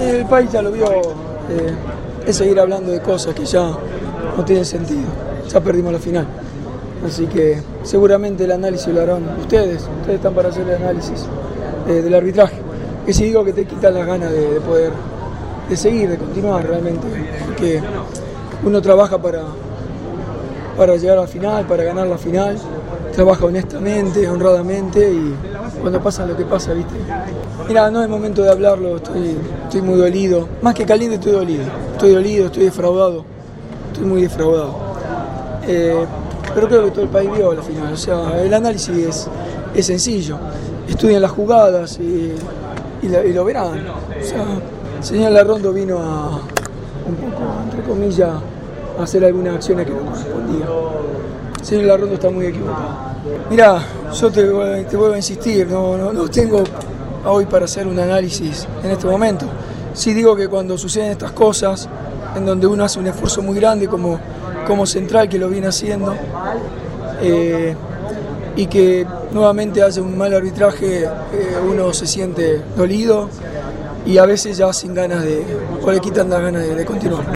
El país ya lo vio, es seguir hablando de cosas que ya no tienen sentido. Ya perdimos la final. Así que seguramente el análisis lo harán ustedes están para hacer el análisis del arbitraje. Que si digo que te quitan las ganas de poder seguir, de continuar realmente, porque uno trabaja para llegar a la final, para ganar la final, trabaja honestamente, honradamente y cuando pasa lo que pasa, ¿viste? Mira, no es momento de hablarlo, estoy muy dolido, más que caliente estoy dolido, estoy defraudado, estoy muy defraudado. Pero creo que todo el país vio la final, o sea, el análisis es sencillo, estudian las jugadas y lo verán. O sea, el señor Larrondo vino a, un poco, entre comillas, a hacer algunas acciones que no correspondían. El señor Larrondo está muy equivocado. Mirá, yo te vuelvo a insistir, no tengo hoy para hacer un análisis en este momento. Sí digo que cuando suceden estas cosas, en donde uno hace un esfuerzo muy grande como central, que lo viene haciendo, y que nuevamente hace un mal arbitraje, uno se siente dolido y a veces ya sin ganas o le quitan las ganas de continuar.